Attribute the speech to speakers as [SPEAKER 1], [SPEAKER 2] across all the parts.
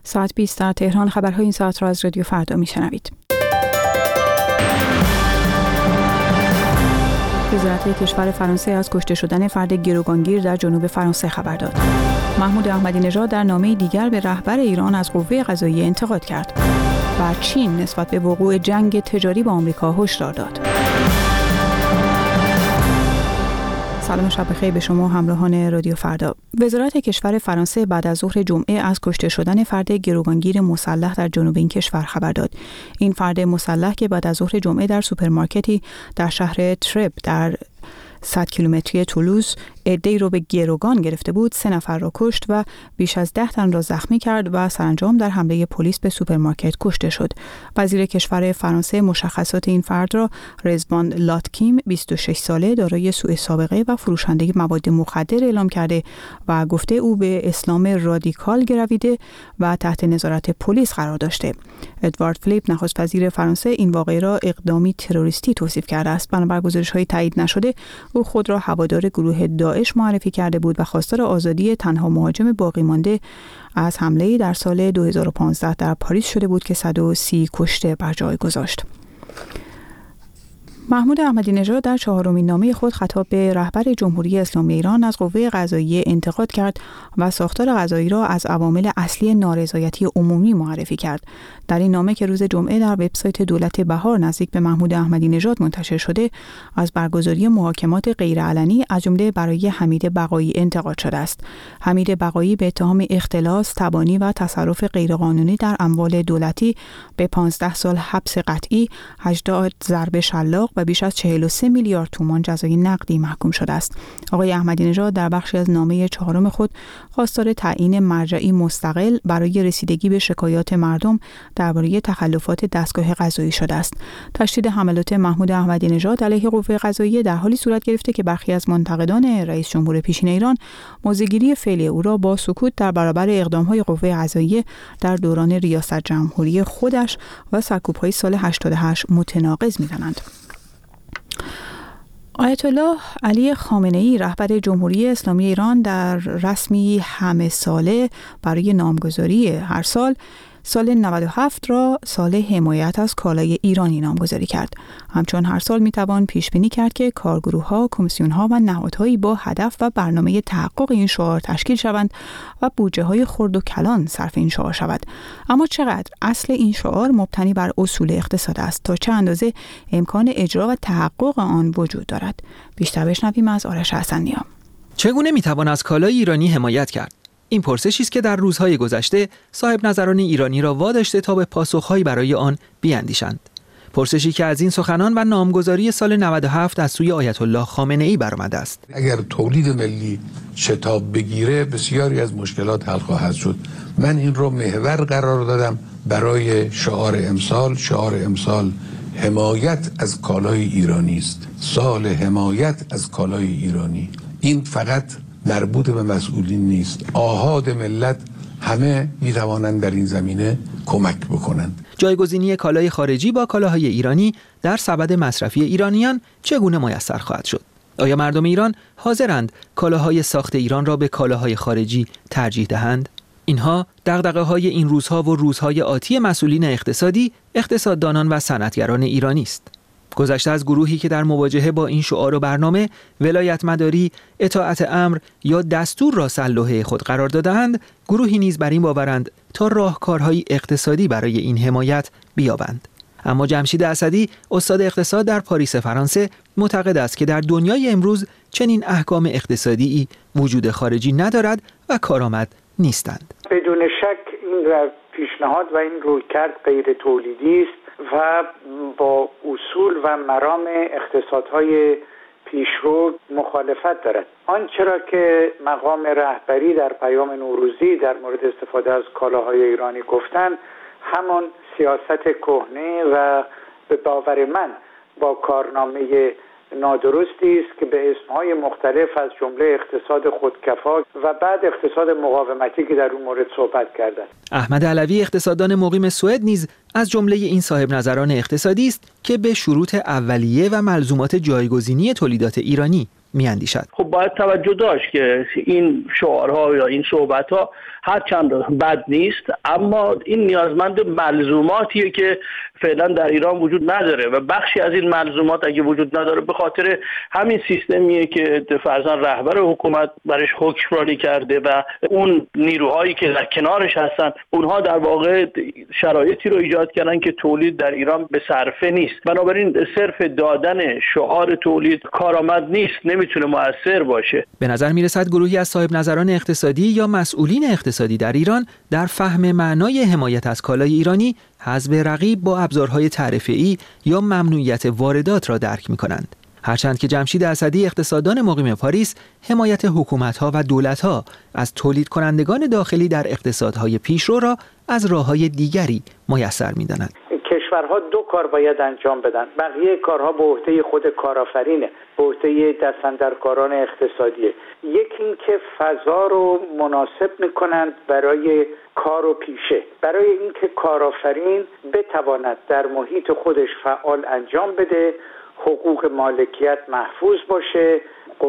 [SPEAKER 1] ساعت 20 در تهران. خبرهای این ساعت را از رادیو فردا میشنوید. وزارت کشور فرانسه از کشته شدن فرد گروگانگیر در جنوب فرانسه خبر داد. محمود احمدی نژاد در نامه دیگر به رهبر ایران از قوه قضاییه انتقاد کرد و چین نسبت به وقوع جنگ تجاری با آمریکا هشدار داد. سلام شب بخیر به شما همراهان رادیو فردا. وزارت کشور فرانسه بعد از ظهر جمعه از کشته شدن فرد گروگانگیر مسلح در جنوب این کشور خبر داد. این فرد مسلح که بعد از ظهر جمعه در سوپرمارکتی در شهر ترب در 100 کیلومتری تولوز عده‌ای رو به گروگان گرفته بود، 3 نفر را کشت و بیش از 10 تن را زخمی کرد و سرانجام در حمله پلیس به سوپرمارکت کشته شد. وزیر کشور فرانسه مشخصات این فرد را رزوان لاتکیم 26 ساله دارای سوء سابقه و فروشنده مواد مخدر اعلام کرده و گفته او به اسلام رادیکال گرویده و تحت نظارت پلیس قرار داشته. ادوارد فلیپ نخست وزیر فرانسه این واقعه را اقدامی تروریستی توصیف کرده است. بنابر گزارش‌های تایید نشده او خود را هوادار گروه داعش معرفی کرده بود و خواستار آزادی تنها مهاجم باقی مانده از حمله‌ای در سال 2015 در پاریس شده بود که 130 کشته بر جای گذاشت. محمود احمدی نژاد در 4مین نامه خود خطاب به رهبر جمهوری اسلامی ایران از قوه قضاییه انتقاد کرد و ساختار قضایی را از عوامل اصلی نارضایتی عمومی معرفی کرد. در این نامه که روز جمعه در وبسایت دولت بهار نزدیک به محمود احمدی نژاد منتشر شده، از برگزاری محاکمات غیرعلنی از جمله برای حمید بقایی انتقاد شده است. حمید بقایی به اتهام اختلاس، تبانی و تصرف غیرقانونی در اموال دولتی به 15 سال حبس قطعی، 80 ضرب شلاق و بیش از 43 میلیارد تومان جزای نقدی محکوم شده است. آقای احمدی نژاد در بخشی از نامه 4 خود خواستار تعیین مرجعی مستقل برای رسیدگی به شکایات مردم درباره تخلفات دستگاه قضایی شده است. تشدید حملات محمود احمدی نژاد علیه قوه قضاییه در حالی صورت گرفته که برخی از منتقدان رئیس جمهور پیشین ایران موضع‌گیری فعلی او را با سکوت در برابر اقدام‌های قوه قضاییه در دوران ریاست جمهوری خودش و سرکوب‌های سال 88 متناقض می‌دانند. آیت الله علی خامنه‌ای رهبر جمهوری اسلامی ایران در رسمی همه ساله برای نامگذاری هر سال 97 را سال حمایت از کالای ایرانی نامگذاری کرد. همچون هر سال میتوان پیش بینی کرد که کارگروه‌ها، کمیسیون‌ها و نهادهایی با هدف و برنامه تحقق این شعار تشکیل شوند و بودجه‌های خرد و کلان صرف این شعار شود. اما چقدر اصل این شعار مبتنی بر اصول اقتصاد است؟ تا چه اندازه امکان اجرا و تحقق آن وجود دارد؟ بیشتر بشنویم از آرش حسن‌نیا.
[SPEAKER 2] چگونه میتوان از کالای ایرانی حمایت کرد؟ این پرسشی است که در روزهای گذشته صاحب نظران ایرانی را واداشته تا به پاسخهایی برای آن بیاندیشند. پرسشی که از این سخنان و نامگذاری سال 97 از سوی آیت الله خامنه‌ای برآمده است.
[SPEAKER 3] اگر تولید ملی شتاب بگیره بسیاری از مشکلات حل خواهد شد. من این رو محور قرار دادم برای شعار امسال. شعار امسال حمایت از کالای ایرانی است. سال حمایت از کالای ایرانی. این فقط مربوط به مسئولین نیست. آحاد ملت همه می توانند در این زمینه کمک بکنند.
[SPEAKER 2] جایگزینی کالای خارجی با کالاهای ایرانی در سبد مصرفی ایرانیان چگونه میسر خواهد شد؟ آیا مردم ایران حاضرند کالاهای ساخت ایران را به کالاهای خارجی ترجیح دهند؟ اینها دغدغه‌های این روزها و روزهای آتی مسئولین اقتصادی، اقتصاددانان و صنعتگران ایرانی است. گذشته از گروهی که در مواجهه با این شعار و برنامه ولایت مداری، اطاعت امر یا دستور را سلوحه خود قرار داده‌اند، گروهی نیز بر این باورند تا راهکارهای اقتصادی برای این حمایت بیابند. اما جمشید اسدی، استاد اقتصاد در پاریس فرانسه، معتقد است که در دنیای امروز چنین احکام اقتصادی وجود خارجی ندارد و کارآمد نیستند.
[SPEAKER 4] بدون شک این پیشنهاد و این رویکرد غیر تولیدی است و با اصول و مرام اقتصادهای پیشرو مخالفت دارد. آنچه را که مقام رهبری در پیام نوروزی در مورد استفاده از کالاهای ایرانی گفتند، همان سیاست کهنه و به باور من با کارنامه نادرستی است که به اسمهای مختلف از جمله اقتصاد خودکفا و بعد اقتصاد مقاومتی که در اون مورد صحبت کردند.
[SPEAKER 2] احمد علوی، اقتصاددان مقیم سوئد، نیز از جمله این صاحب نظران اقتصادی است که به شروط اولیه و ملزومات جایگزینی تولیدات ایرانی میاندیشد.
[SPEAKER 5] خب باید توجه داشت که این شعارها یا این صحبتها هرچند بد نیست، اما این نیازمند ملزوماتیه که فعلا در ایران وجود نداره و بخشی از این ملزومات اگه وجود نداره به خاطر همین سیستمیه که فرضاً رهبر حکومت برش حکمرانی کرده و اون نیروهایی که در کنارش هستن اونها در واقع شرایطی رو ایجاد کردن که تولید در ایران به صرفه نیست. بنابراین صرف دادن شعار تولید کارآمد نیست، نمیتونه مؤثر باشه.
[SPEAKER 2] به نظر میرسد گروهی از صاحب نظران اقتصادی یا مسئولین اقتصادی در ایران در فهم معنای حمایت از کالای ایرانی حذف رقیب با ابزارهای تعرفه‌ای یا ممنوعیت واردات را درک می‌کنند. هرچند که جمشید اسدی اقتصاددان مقیم پاریس حمایت حکومت‌ها و دولت‌ها از تولید کنندگان داخلی در اقتصادهای پیشرو را از راه‌های دیگری میسر می‌دانند.
[SPEAKER 4] کشورها دو کار باید انجام بدن. بقیه کارها به عهده خود کارآفرینه، به عهده دستاندرکاران اقتصادیه. یکی این که فضا رو مناسب میکنند برای کار و پیشه، برای اینکه کارآفرین بتواند در محیط خودش فعال انجام بده، حقوق مالکیت محفوظ باشه،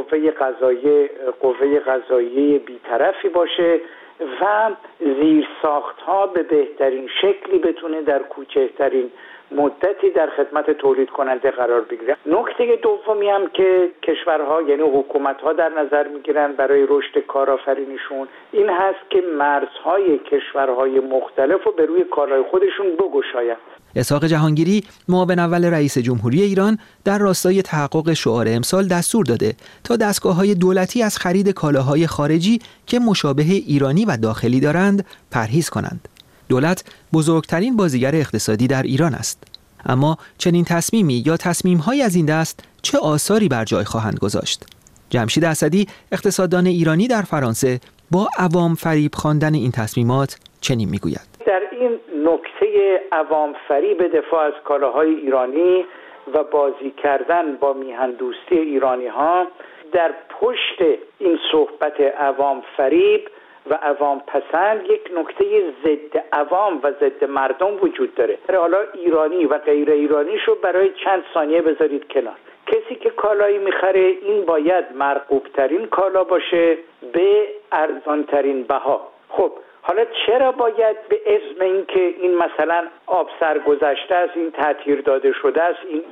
[SPEAKER 4] قوه قضاییه بی‌طرفی باشه و زیرساخت‌ها به بهترین شکلی بتونه در کوچکترین مدتی در خدمت تولید کننده قرار بگیره. نکته دومی هم که کشورها یعنی حکومت‌ها در نظر میگیرن برای رشد کارآفرینیشون این هست که مرزهای کشورهای مختلف رو به روی کالای خودشون بگشایند.
[SPEAKER 2] اسحاق جهانگیری معاون اول رئیس جمهوری ایران در راستای تحقق شعار امسال دستور داده تا دستگاه‌های دولتی از خرید کالاهای خارجی که مشابه ایرانی و داخلی دارند پرهیز کنند. دولت بزرگترین بازیگر اقتصادی در ایران است. اما چنین تصمیمی یا تصمیم‌های از این دست چه آثاری بر جای خواهند گذاشت؟ جمشید اسدی اقتصاددان ایرانی در فرانسه با عوام فریب خواندن این تصمیمات چنین میگوید:
[SPEAKER 4] در این نکته عوام فریب دفاع از کالاهای ایرانی و بازی کردن با میهندوستی ایرانی‌ها، در پشت این صحبت عوام فریب و عوام پسند یک نکته ضد عوام و ضد مردم وجود داره. حالا ایرانی و غیر ایرانیشو برای چند ثانیه بذارید کنار. کسی که کالایی میخره این باید مرغوب ترین کالا باشه به ارزان ترین بها. خب حالا چرا باید به اسم این که این مثلا آب سرگذشته است، این تطهیر داده شده است، این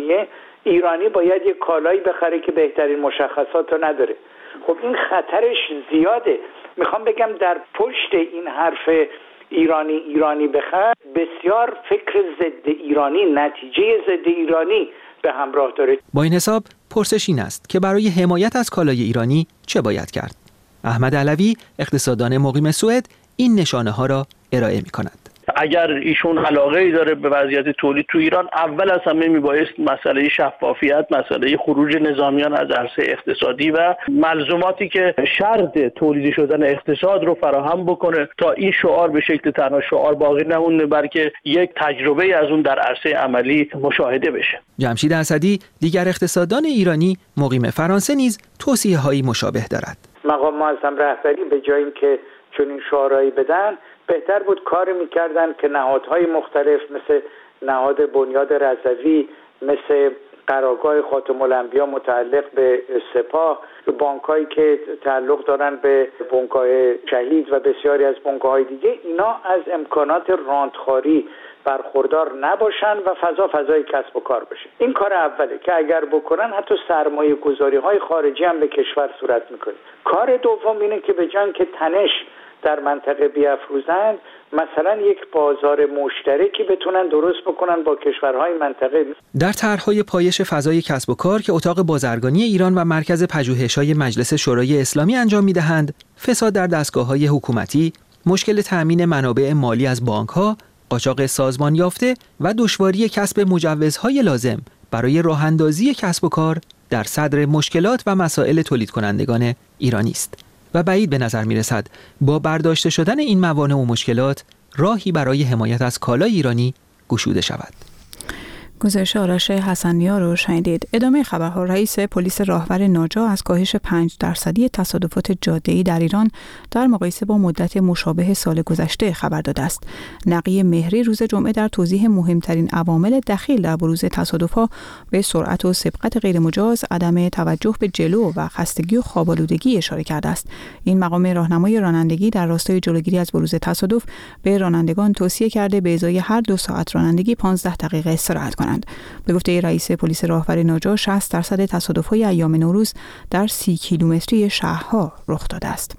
[SPEAKER 4] ایرانی باید یک کالایی بخره که بهترین مشخصات رو نداره؟ خب این خطرش زیاده. میخوام بگم در پشت این حرف ایرانی بخر بسیار فکر ضد ایرانی، نتیجه ضد ایرانی به همراه داره.
[SPEAKER 2] با این حساب پرسش این است که برای حمایت از کالای ایرانی چه باید کرد؟ احمد علوی اقتصاددان مقیم سوئد این نشانه ها را ارائه می کند.
[SPEAKER 5] اگر ایشون علاقه‌ای داره به وضعیت تولید تو ایران، اول از همه میبایست مسئله شفافیت، مسئله خروج نظامیان از عرصه اقتصادی و ملزوماتی که شرط تولید شدن اقتصاد رو فراهم بکنه تا این شعار به شکل تنها شعار باقی نمونه، بلکه یک تجربه از اون در عرصه عملی مشاهده بشه.
[SPEAKER 2] جمشید اسدی دیگر اقتصاددان ایرانی مقیم فرانسه نیز توصیه‌هایی مشابه دارد.
[SPEAKER 4] مقام معظم رهبری به جای اینکه چنین شعارهایی بدن، بهتر بود کار میکردن که نهادهای مختلف مثل نهاد بنیاد رضوی، مثل قرارگاه خاتم الانبیا متعلق به سپاه، بانکایی که تعلق دارن به بنگاه شهید و بسیاری از بنگاه‌های دیگه، اینا از امکانات راندخواری برخوردار نباشن و فضای کسب و کار بشه. این کار اوله که اگر بکنن حتی سرمایه گذاری‌های خارجی هم به کشور صورت میکنه. کار دوم اینه که به جای که تنش در منطقه بیافروزند، مثلا یک بازار مشترکی بتونن درست بکنن با کشورهای منطقه.
[SPEAKER 2] در طرح‌های پایش فضای کسب و کار که اتاق بازرگانی ایران و مرکز پژوهش‌های مجلس شورای اسلامی انجام می‌دهند، فساد در دستگاه‌های حکومتی، مشکل تأمین منابع مالی از بانک‌ها، قاچاق سازمان یافته و دشواری کسب مجوزهای لازم برای راه‌اندازی کسب و کار در صدر مشکلات و مسائل تولید کنندگان ایرانی است و بعید به نظر می رسد با برداشته شدن این موانع و مشکلات راهی برای حمایت از کالای ایرانی گشوده شود.
[SPEAKER 1] گزارش آرش حسنیا رو شنیدید. ادامه خبرها. رئیس پلیس راهور ناجا از کاهش 5% تصادفات جاده‌ای در ایران در مقایسه با مدت مشابه سال گذشته خبر داده است. نقی مهری روز جمعه در توضیح مهمترین عوامل دخیل در بروز تصادفات به سرعت و سبقت غیرمجاز، عدم توجه به جلو و خستگی و خواب‌آلودگی اشاره کرده است. این مقام راهنمای رانندگی در راستای جلوگیری از بروز تصادف به رانندگان توصیه کرده به ازای هر 2 ساعت رانندگی 15 دقیقه استراحت کنند. به گفته رئیس پلیس راهور ناجا 60% تصادف‌های ایام نوروز در 30 کیلومتری شهرها رخ داده است.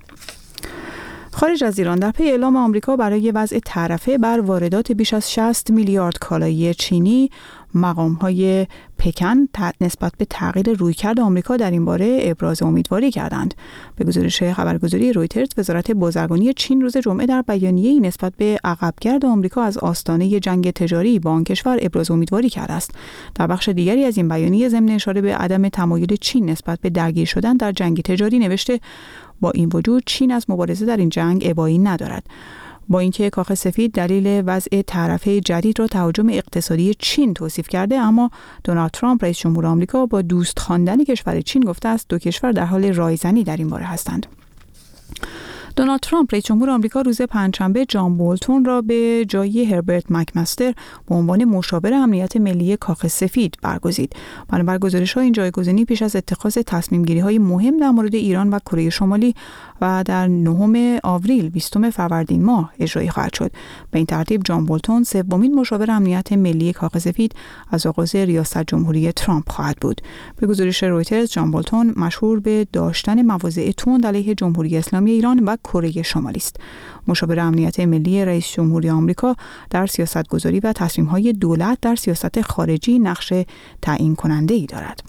[SPEAKER 1] خارج از ایران، در پی اعلام آمریکا برای وضع تعرفه بر واردات بیش از 60 میلیارد کالای چینی، مقام‌های پکن نسبت به تغییر رویکرد آمریکا در این باره ابراز امیدواری کردند. به گزارش خبرگزاری رویترز، وزارت بازرگانی چین روز جمعه در بیانیه‌ای نسبت به عقبگرد آمریکا از آستانه جنگ تجاری با آن کشور ابراز امیدواری کرده است. در بخش دیگری از این بیانیه ضمن اشاره به عدم تمایل چین نسبت به درگیر شدن در جنگ تجاری نوشته با این وجود چین از مبارزه در این جنگ ابایی ندارد. با اینکه کاخ سفید دلیل وضع تعرفه جدید را تهاجم اقتصادی چین توصیف کرده، اما دونالد ترامپ رئیس جمهور آمریکا با دوست خواندن کشور چین گفته است دو کشور در حال رایزنی در این باره هستند. دونالد ترامپ رئیس جمهور آمریکا روز پنجشنبه جان بولتون را به جای هربرت مکمستر به عنوان مشاور امنیت ملی کاخ سفید برگزید. بنابر گزارش‌ها این جایگزینی پیش از اتخاذ تصمیم‌گیری‌های مهم در مورد ایران و کره شمالی و در 9 آوریل 20 فروردین ماه اجرایی خواهد شد. به این ترتیب جان بولتون سومین مشاور امنیت ملی کاخ سفید از آغاز ریاست جمهوری ترامپ خواهد بود. به گزارش رویترز، جان بولتون مشهور به داشتن مواضع تند علیه جمهوری اسلامی ایران و کره شمالی است. مشاور امنیت ملی رئیس جمهوری آمریکا در سیاستگذاری و تصمیم‌های دولت در سیاست خارجی نقش تعیین کننده‌ای دارد.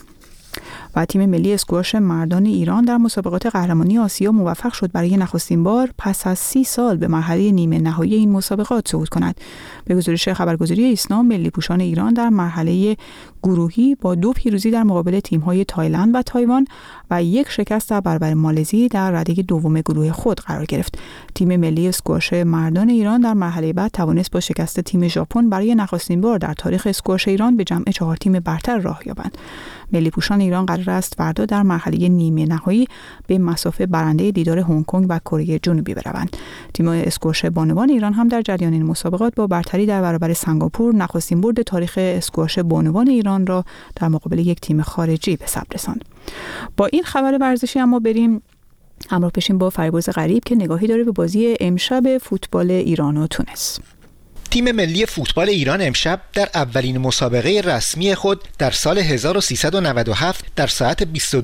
[SPEAKER 1] و تیم ملی اسکواش مردان ایران در مسابقات قهرمانی آسیا موفق شد برای نخستین بار پس از 30 سال به مرحله نیمه نهایی این مسابقات صعود کند. به گزارش خبرگزاری ایسنا، ملی پوشان ایران در مرحله گروهی با 2 پیروزی در مقابل تیم‌های تایلند و تایوان و 1 شکست در برابر مالزی در رده دوم گروه خود قرار گرفت. تیم ملی اسکواش مردان ایران در مرحله بعد توانست با شکست تیم ژاپن برای نخستین بار در تاریخ اسکواش ایران به جمع 4 تیم برتر راه یابند. ملی پوشان ایران قرار است فردا در مرحله نیمه نهایی به مسافه برنده دیدار هنگ کنگ و کره جنوبی بروند. تیم اسکواش بانوان ایران هم در جریان این مسابقات با برتری در برابر سنگاپور نخستین برد تاریخ اسکواش بانوان ایران را در مقابل یک تیم خارجی به ثبت رساند. با این خبر ورزشی اما بریم همراه بشیم با فریبرز غریب که نگاهی داره به بازی امشب فوتبال ایران و تونس.
[SPEAKER 6] تیم ملی فوتبال ایران امشب در اولین مسابقه رسمی خود در سال 1397 در ساعت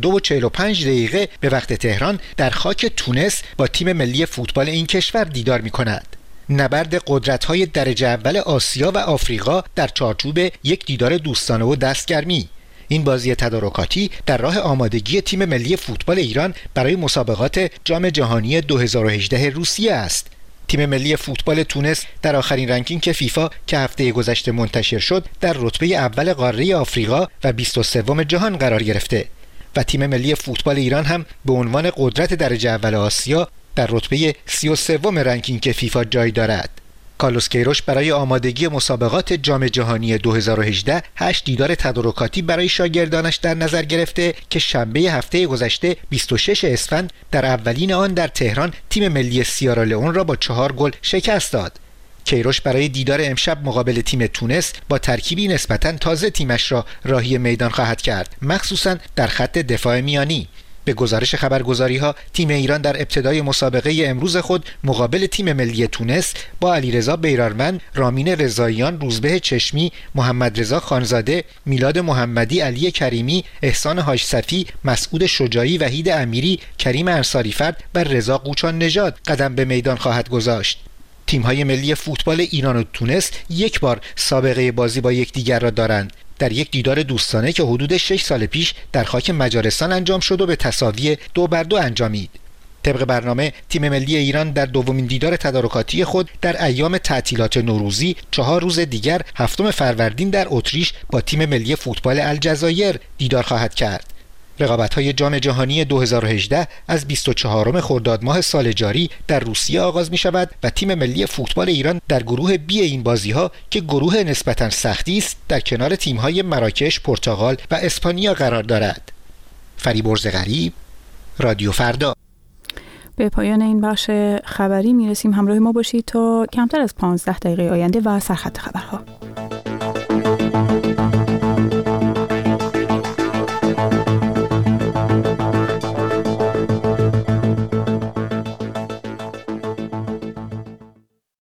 [SPEAKER 6] 22:45 به وقت تهران در خاک تونس با تیم ملی فوتبال این کشور دیدار می‌کند. نبرد قدرت‌های درجه اول آسیا و آفریقا در چارچوب یک دیدار دوستانه و دستگرمی. این بازی تدارکاتی در راه آمادگی تیم ملی فوتبال ایران برای مسابقات جام جهانی 2018 روسیه است. تیم ملی فوتبال تونس در آخرین رنکینگ فیفا که هفته گذشته منتشر شد در رتبه اول قاره آفریقا و 23ام جهان قرار گرفته و تیم ملی فوتبال ایران هم به عنوان قدرت درجه اول آسیا در رتبه 33ام رنکینگ فیفا جای دارد. کارلوس کیروش برای آمادگی مسابقات جام جهانی 2018 8 دیدار تدارکاتی برای شاگردانش در نظر گرفته که شنبه هفته گذشته 26 اسفند در اولین آن در تهران تیم ملی سیرالئون را با 4 گل شکست داد. کیروش برای دیدار امشب مقابل تیم تونس با ترکیبی نسبتاً تازه تیمش را راهی میدان خواهد کرد، مخصوصاً در خط دفاع میانی. به گزارش خبرگزاری‌ها تیم ایران در ابتدای مسابقه امروز خود مقابل تیم ملی تونس با علیرضا بیرارمند، رامین رضاییان، روزبه چشمی، محمد رضا خانزاده، میلاد محمدی، علی کریمی، احسان حاجصفی، مسعود شجاعی، وحید امیری، کریم انصاری‌فرد و رضا قوچان نژاد قدم به میدان خواهد گذاشت. تیم‌های ملی فوتبال ایران و تونس یک بار سابقه بازی با یکدیگر را دارند. در یک دیدار دوستانه که حدود 6 سال پیش در خاک مجارستان انجام شد و به تساوی 2-2 انجامید. طبق برنامه تیم ملی ایران در دومین دیدار تدارکاتی خود در ایام تعطیلات نوروزی 4 روز دیگر 7 فروردین در اتریش با تیم ملی فوتبال الجزایر دیدار خواهد کرد. رقابت‌های جام جهانی 2018 از 24 خرداد ماه سال جاری در روسیه آغاز می‌شود و تیم ملی فوتبال ایران در گروه بی این بازی‌ها که گروه نسبتاً سختی است در کنار تیم‌های مراکش، پرتغال و اسپانیا قرار دارد. فریبرز غریب، رادیو فردا.
[SPEAKER 1] به پایان این بخش خبری میرسیم. همراه ما باشید تا کمتر از 15 دقیقه آینده و سرخط خبرها.